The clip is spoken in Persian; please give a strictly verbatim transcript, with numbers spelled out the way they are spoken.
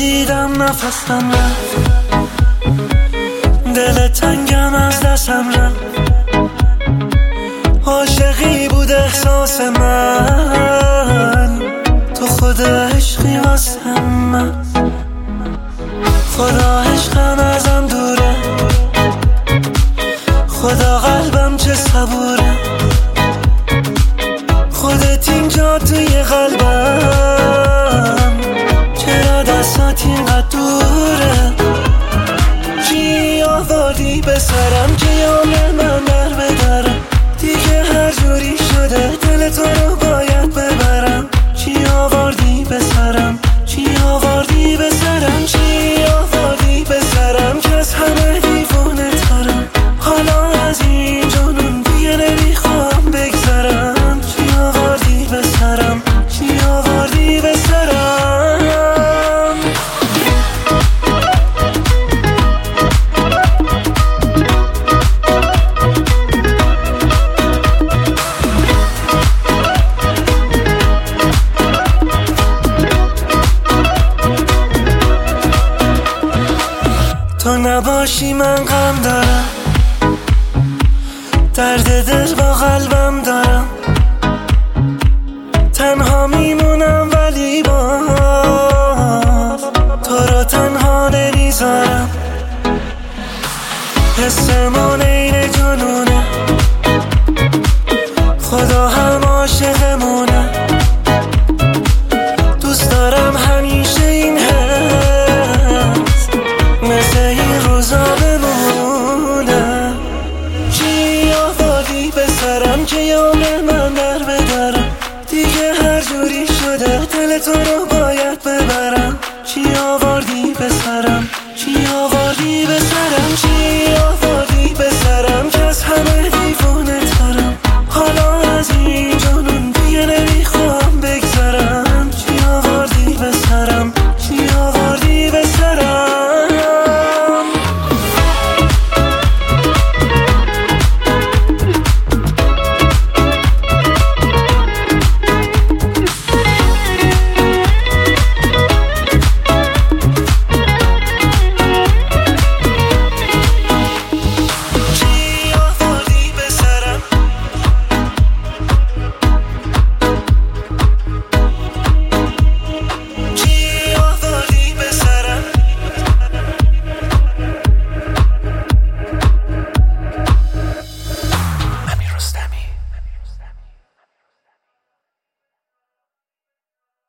دیدم نفسم رفت، دل تنگم از دستم رفت. عاشقی بود احساس من، تو خود عشقی واسه من. خدا عشقم ازم دوره، خدا قلبم چه صبوره. خودت اینجا توی قلبم، چرا دستات اینقدر دوره. چی آوردی به سرم که عمر من در بدرم. دیگه هر جوری شده دل تو رو باید ببرم. چی آوردی به سرم، چی آوردی به سرم، چی آوردی به سرم که از همه دیوونه ترم. حالا از این جنون دیگه نمیخوام بگذرم. چی آوردی به سرم، چی آوردی به سرم. تو نباشی من غم دارم، درد دل با قلبم دارم. تنها میمونم ولی باز تو رو تنها نمیذارم. حسمون این جنونه، خدا هم عاشقمونه. دوست دارم همیشه این حس مثل این روزا بمونه. چی آوردی به سرم که عمر من در بدرم. دیگه هر جوری شده دل تو رو باید ببرم. چی آوردی